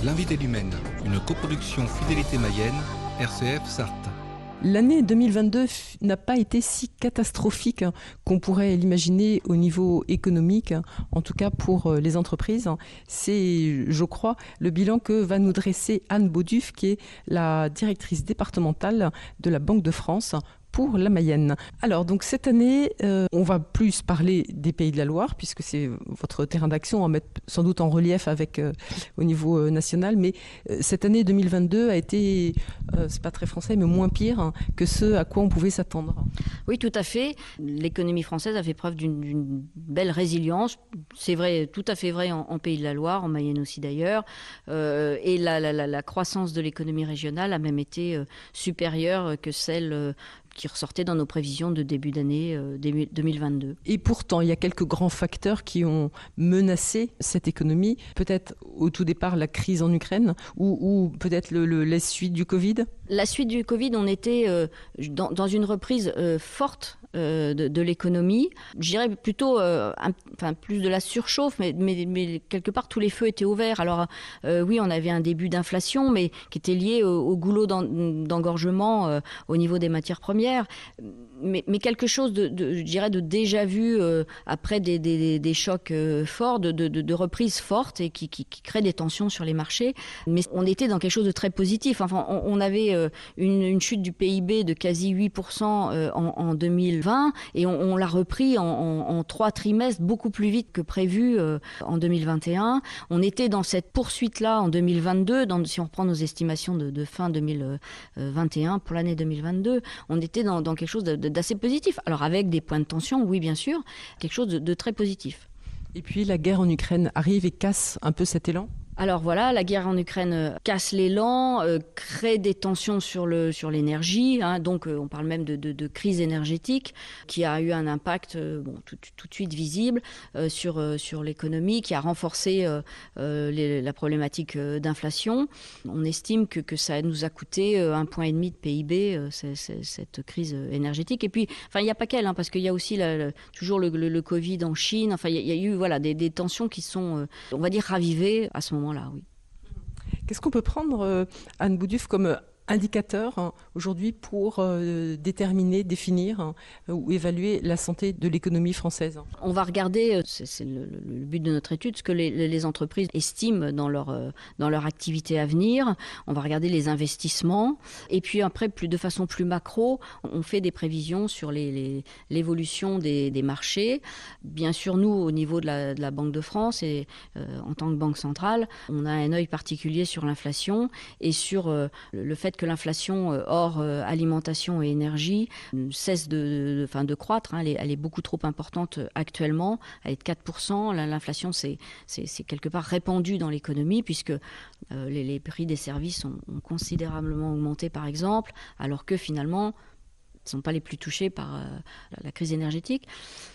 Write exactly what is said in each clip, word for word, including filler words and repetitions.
L'invité du Maine, une coproduction Fidélité Mayenne, R C F Sarthe. L'année deux mille vingt-deux n'a pas été si catastrophique qu'on pourrait l'imaginer au niveau économique, en tout cas pour les entreprises. C'est, je crois, le bilan que va nous dresser Anne Beauduff, qui est la directrice départementale de la Banque de France pour la Mayenne. Alors, donc cette année, euh, on va plus parler des Pays de la Loire, puisque c'est votre terrain d'action, on va mettre sans doute en relief avec, euh, au niveau euh, national, mais euh, cette année deux mille vingt-deux a été, euh, c'est pas très français, mais moins pire hein, que ce à quoi on pouvait s'attendre. Oui, tout à fait. L'économie française a fait preuve d'une, d'une belle résilience. C'est vrai, tout à fait vrai en, en Pays de la Loire, en Mayenne aussi d'ailleurs. Euh, et la, la, la, la croissance de l'économie régionale a même été euh, supérieure que celle euh, qui ressortait dans nos prévisions de début d'année euh, deux mille vingt-deux. Et pourtant, il y a quelques grands facteurs qui ont menacé cette économie. Peut-être au tout départ la crise en Ukraine ou, ou peut-être le, le, la suite du Covid. La suite du Covid, on était euh, dans, dans une reprise euh, forte euh, de, de l'économie. Je dirais plutôt, euh, un, enfin plus de la surchauffe, mais, mais, mais quelque part tous les feux étaient ouverts. Alors euh, oui, on avait un début d'inflation, mais qui était lié au, au goulot d'en, d'engorgement euh, au niveau des matières premières. Mais, mais quelque chose de, de, je dirais, de déjà vu euh, après des, des, des chocs euh, forts, de, de, de reprise forte et qui, qui, qui crée des tensions sur les marchés. Mais on était dans quelque chose de très positif. Enfin, on, on avait euh, une, une chute du P I B de quasi huit pour cent euh, en, en deux mille vingt et on, on l'a repris en, en, en trois trimestres beaucoup plus vite que prévu euh, en deux mille vingt et un. On était dans cette poursuite-là en deux mille vingt-deux, dans, si on reprend nos estimations de, de fin deux mille vingt et un pour l'année deux mille vingt-deux, on était dans, dans quelque chose de, de, d'assez positif. Alors avec des points de tension, oui bien sûr, quelque chose de, de très positif. Et puis la guerre en Ukraine arrive et casse un peu cet élan ? Alors voilà, la guerre en Ukraine casse l'élan, euh, crée des tensions sur, le, sur l'énergie, hein, donc euh, on parle même de, de, de crise énergétique qui a eu un impact euh, bon, tout, tout de suite visible euh, sur, euh, sur l'économie, qui a renforcé euh, euh, les, la problématique euh, d'inflation. On estime que, que ça nous a coûté euh, un point et demi de P I B, euh, c'est, c'est, cette crise énergétique. Et puis, enfin, il n'y a pas qu'elle, hein, parce qu'il y a aussi la, la, toujours le, le, le Covid en Chine. Enfin, il y, y a eu voilà, des, des tensions qui sont, euh, on va dire, ravivées à ce moment. Là, oui. Qu'est-ce qu'on peut prendre, euh, Anne Beauduff, comme indicateur hein, aujourd'hui pour euh, déterminer, définir hein, ou évaluer la santé de l'économie française? On va regarder, c'est, c'est le, le but de notre étude, ce que les, les entreprises estiment dans leur, euh, dans leur activité à venir. On va regarder les investissements. Et puis après, plus, de façon plus macro, on fait des prévisions sur les, les, l'évolution des, des marchés. Bien sûr, nous, au niveau de la, de la Banque de France, et euh, en tant que banque centrale, on a un œil particulier sur l'inflation et sur euh, le fait que l'inflation euh, hors euh, alimentation et énergie euh, cesse de, de, de, enfin, de croître. Hein. Elle, est, elle est beaucoup trop importante actuellement. Elle est de quatre pour cent. L'inflation, c'est, c'est, c'est quelque part répandu dans l'économie puisque euh, les, les prix des services ont, ont considérablement augmenté, par exemple, alors que finalement, ils ne sont pas les plus touchés par euh, la crise énergétique.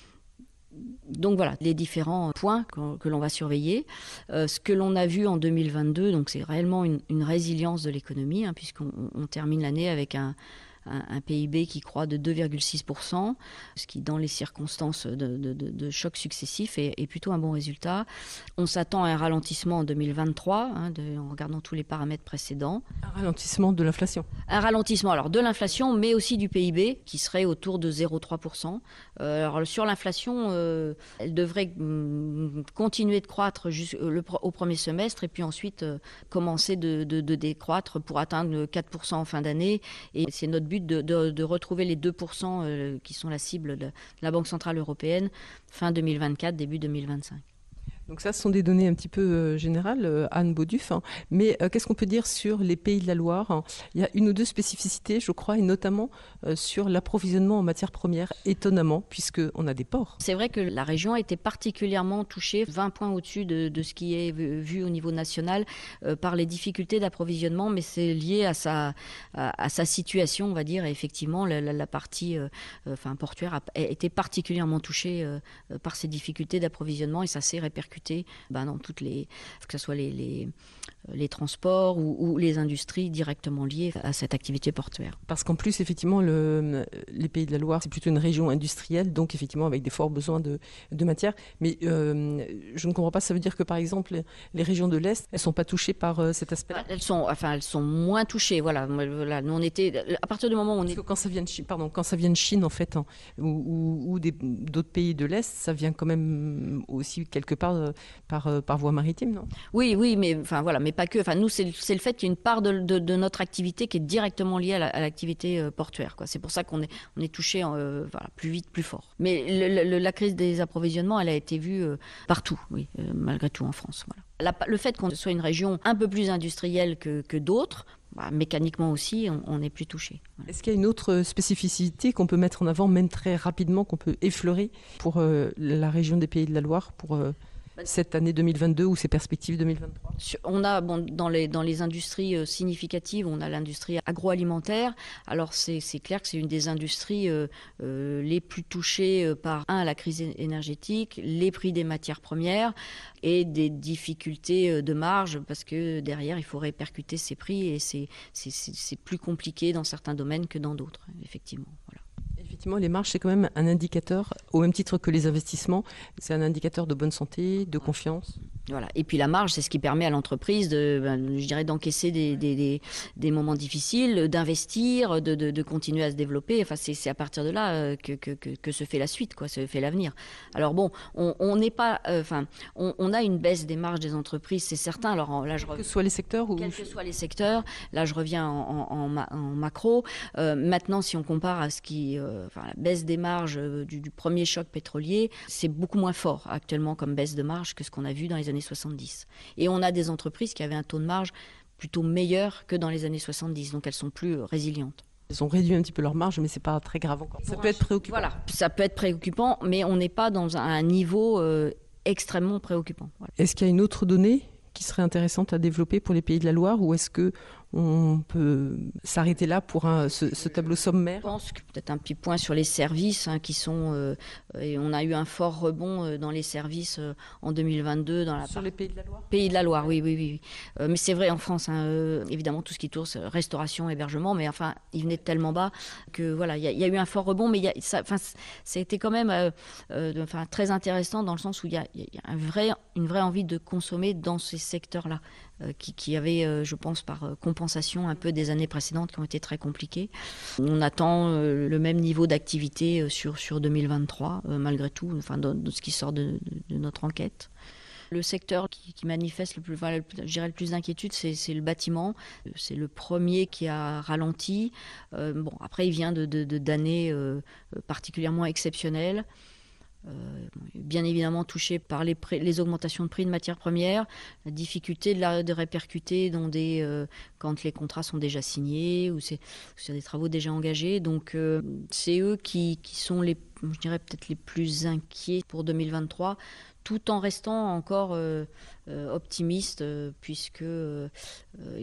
Donc voilà, les différents points que, que l'on va surveiller. Euh, ce que l'on a vu en deux mille vingt-deux, donc c'est réellement une, une résilience de l'économie, hein, puisqu'on on termine l'année avec un, un, un P I B qui croît de deux virgule six pour cent, ce qui, dans les circonstances de, de, de, de chocs successifs, est, est plutôt un bon résultat. On s'attend à un ralentissement en deux mille vingt-trois, hein, de, en regardant tous les paramètres précédents. Un ralentissement de l'inflation. Un ralentissement alors de l'inflation, mais aussi du P I B, qui serait autour de zéro virgule trois pour cent. Euh, alors sur l'inflation, euh, elle devrait mm, continuer de croître le, au premier semestre et puis ensuite euh, commencer de, de, de décroître pour atteindre quatre pour cent en fin d'année. Et c'est notre but de, de, de retrouver les deux pour cent euh, qui sont la cible de la Banque Centrale Européenne fin deux mille vingt-quatre, début deux mille vingt-cinq. Donc ça, ce sont des données un petit peu euh, générales, euh, Anne Beauduff. Hein. Mais euh, qu'est-ce qu'on peut dire sur les Pays de la Loire hein? Il y a une ou deux spécificités, je crois, et notamment euh, sur l'approvisionnement en matières premières, étonnamment, puisqu'on a des ports. C'est vrai que la région a été particulièrement touchée, vingt points au-dessus de, de ce qui est vu au niveau national, euh, par les difficultés d'approvisionnement, mais c'est lié à sa, à, à sa situation, on va dire. Et effectivement, la, la, la partie euh, enfin, portuaire a, a été particulièrement touchée euh, par ces difficultés d'approvisionnement et ça s'est répercuté répercuter ben, dans toutes les, que ce soit les, les, les transports ou, ou les industries directement liées à cette activité portuaire. Parce qu'en plus, effectivement, le, les Pays de la Loire, c'est plutôt une région industrielle, donc effectivement avec des forts besoins de, de matière. Mais euh, je ne comprends pas, ça veut dire que par exemple, les, les régions de l'Est, elles ne sont pas touchées par euh, cet aspect-là? Elles sont, enfin, elles sont moins touchées. Voilà, voilà. Nous, on était, à partir du moment où on Parce est... que quand ça vient de Chine, pardon, quand ça vient de Chine, en fait, hein, ou, ou, ou des, d'autres pays de l'Est, ça vient quand même aussi quelque part euh, par, euh, par voie maritime, non? Oui, oui, mais enfin voilà, mais pas que. Enfin, nous, c'est, c'est le fait qu'il y ait une part de, de, de notre activité qui est directement liée à, la, à l'activité euh, portuaire, quoi. C'est pour ça qu'on est, on est touché euh, voilà, plus vite, plus fort. Mais le, le, la crise des approvisionnements, elle a été vue euh, partout, oui, euh, malgré tout en France. Voilà. La, le fait qu'on soit une région un peu plus industrielle que, que d'autres, bah, mécaniquement aussi, on, on est plus touché. Voilà. Est-ce qu'il y a une autre spécificité qu'on peut mettre en avant, même très rapidement, qu'on peut effleurer pour euh, la région des Pays de la Loire, pour euh, cette année deux mille vingt-deux ou ces perspectives deux mille vingt-trois? On a bon, dans, les, dans les industries euh, significatives, on a l'industrie agroalimentaire. Alors c'est, c'est clair que c'est une des industries euh, euh, les plus touchées euh, par un, la crise énergétique, les prix des matières premières et des difficultés de marge parce que derrière il faut répercuter ces prix et c'est, c'est, c'est, c'est plus compliqué dans certains domaines que dans d'autres, effectivement. Voilà. Effectivement, les marges, c'est quand même un indicateur, au même titre que les investissements, c'est un indicateur de bonne santé, de confiance. Voilà. Et puis la marge, c'est ce qui permet à l'entreprise de, ben, je dirais, d'encaisser des, des, des, des moments difficiles, d'investir, de, de, de continuer à se développer. Enfin, c'est, c'est à partir de là que, que, que, que se fait la suite, quoi, se fait l'avenir. Alors bon, on n'est pas, enfin, euh, on, on a une baisse des marges des entreprises, c'est certain. Alors là, je quels que soient les secteurs ou... Quels que soient les secteurs. Là, je reviens en, en, en, en macro. Euh, maintenant, si on compare à ce qui, euh, enfin, la baisse des marges du, du premier choc pétrolier, c'est beaucoup moins fort actuellement comme baisse de marge que ce qu'on a vu dans les années soixante-dix. Et on a des entreprises qui avaient un taux de marge plutôt meilleur que dans les années soixante-dix, donc elles sont plus résilientes. Ils ont réduit un petit peu leur marge, mais c'est pas très grave encore. Ça peut être préoccupant. Voilà, ça peut être préoccupant, mais on n'est pas dans un niveau euh, extrêmement préoccupant. Voilà. Est-ce qu'il y a une autre donnée qui serait intéressante à développer pour les Pays de la Loire, ou est-ce que on peut s'arrêter là pour un, ce, ce tableau sommaire? Je pense que peut-être un petit point sur les services hein, qui sont... Euh, et on a eu un fort rebond euh, dans les services euh, en deux mille vingt-deux. Dans la sur les Pays de la Loire Pays de la Loire, oui, oui, oui. Euh, mais c'est vrai en France, hein, euh, évidemment, tout ce qui tourne, restauration, hébergement, mais enfin, il venait de tellement bas que voilà, il y, y a eu un fort rebond, mais y a, ça, ça a été quand même euh, euh, enfin, très intéressant dans le sens où il y a, y a un vrai, une vraie envie de consommer dans ces secteurs-là. Qui, qui avait, euh, je pense, par euh, compensation un peu des années précédentes qui ont été très compliquées. On attend euh, le même niveau d'activité euh, sur, sur deux mille vingt-trois, euh, malgré tout, enfin, de, de ce qui sort de, de, de notre enquête. Le secteur qui, qui manifeste le plus, enfin, le, je dirais le plus d'inquiétude, c'est, c'est le bâtiment. C'est le premier qui a ralenti. Euh, bon, après, il vient de, de, de, d'années euh, particulièrement exceptionnelles. Euh, bien évidemment touché par les, pré- les augmentations de prix de matières premières, la difficulté de, la, de répercuter dans des, euh, quand les contrats sont déjà signés ou c'est, sur des travaux déjà engagés. Donc euh, c'est eux qui, qui sont les, je dirais peut-être les plus inquiets pour deux mille vingt-trois, tout en restant encore euh, euh, optimistes euh, puisque euh, euh,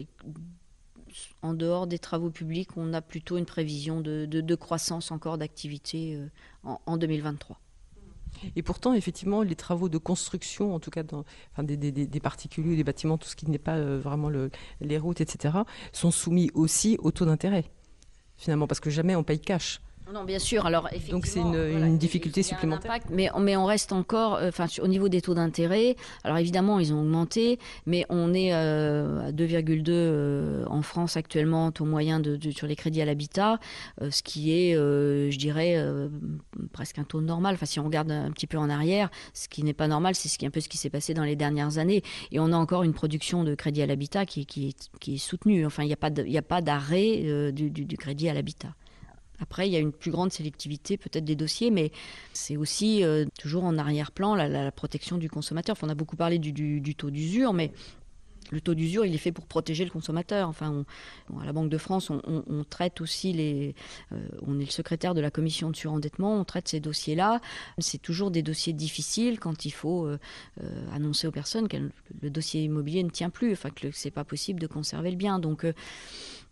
en dehors des travaux publics, on a plutôt une prévision de, de, de croissance encore d'activité euh, en, en deux mille vingt-trois. Et pourtant, effectivement, les travaux de construction, en tout cas dans, enfin, des, des, des particuliers, des bâtiments, tout ce qui n'est pas euh, vraiment le, les routes, et cetera, sont soumis aussi au taux d'intérêt, finalement, parce que jamais on paye cash. Non, bien sûr. Alors, effectivement, donc c'est une, voilà, une difficulté il y a supplémentaire. Un impact, mais, mais on reste encore, enfin, euh, au niveau des taux d'intérêt. Alors évidemment, ils ont augmenté, mais on est euh, à deux virgule deux euh, en France actuellement, taux moyen de, de, sur les crédits à l'habitat, euh, ce qui est, euh, je dirais, euh, presque un taux normal. Enfin, si on regarde un petit peu en arrière, ce qui n'est pas normal, c'est ce qui, un peu ce qui s'est passé dans les dernières années. Et on a encore une production de crédit à l'habitat qui, qui, qui est soutenue. Enfin, il n'y a pas de, il n'y a pas d'arrêt euh, du, du, du crédit à l'habitat. Après, il y a une plus grande sélectivité peut-être des dossiers, mais c'est aussi euh, toujours en arrière-plan la, la, la protection du consommateur. Enfin, on a beaucoup parlé du, du, du taux d'usure, mais le taux d'usure, il est fait pour protéger le consommateur. Enfin, on, bon, à la Banque de France, on, on, on traite aussi les... Euh, on est le secrétaire de la commission de surendettement, on traite ces dossiers-là. C'est toujours des dossiers difficiles quand il faut euh, euh, annoncer aux personnes que le dossier immobilier ne tient plus, enfin que ce n'est pas possible de conserver le bien. Donc... Euh,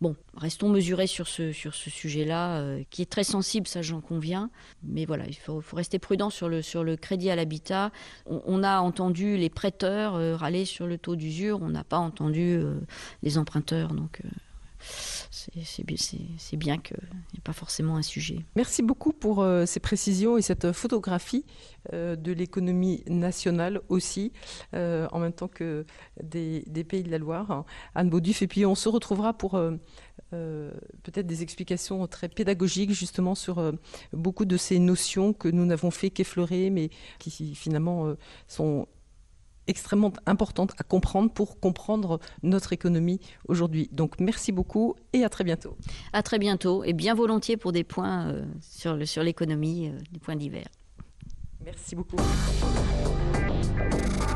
Bon, restons mesurés sur ce, sur ce sujet-là, euh, qui est très sensible, ça j'en conviens. Mais voilà, il faut, faut rester prudent sur le, sur le crédit à l'habitat. On, on a entendu les prêteurs euh, râler sur le taux d'usure, on n'a pas entendu euh, les emprunteurs. Donc euh, c'est, c'est, c'est, c'est bien qu'il n'y ait pas forcément un sujet. Merci beaucoup pour euh, ces précisions et cette photographie euh, de l'économie nationale aussi, euh, en même temps que des, des Pays de la Loire. Anne Beauduif, et puis on se retrouvera pour euh, euh, peut-être des explications très pédagogiques justement sur euh, beaucoup de ces notions que nous n'avons fait qu'effleurer, mais qui finalement euh, sont extrêmement importante à comprendre pour comprendre notre économie aujourd'hui. Donc merci beaucoup et à très bientôt. À très bientôt et bien volontiers pour des points euh, sur, le, sur l'économie, euh, des points divers. Merci beaucoup.